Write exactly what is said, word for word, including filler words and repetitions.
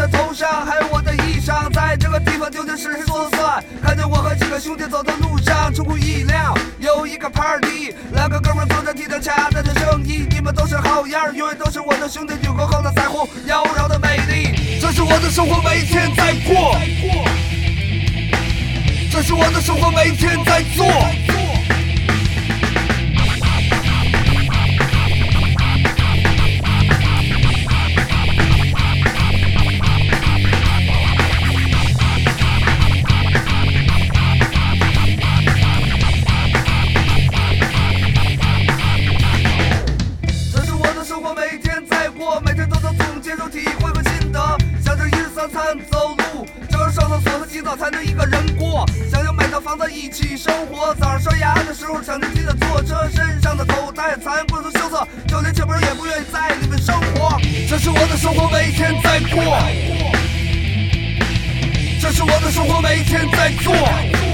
的头上，还有我的衣裳，在这个地方究竟是谁说了算？看见我和几个兄弟走的路上，出乎意料有一个 party， 两个哥们坐着提着卡带着生意，你们都是好样，永远都是我的兄弟，雨过后的彩虹妖娆的美丽，这是我的生活，每天在过，这是我的生活，每天在做。每天都能总结出体会和心得，想着一日三餐走路，只有上厕所和洗澡才能一个人过，想要买套房子一起生活，早上刷牙的时候抢着急着坐车，身上的口袋残破和羞涩，就连前门也不愿意在里面生活，这是我的生活，每天在过，这是我的生活，每天在做。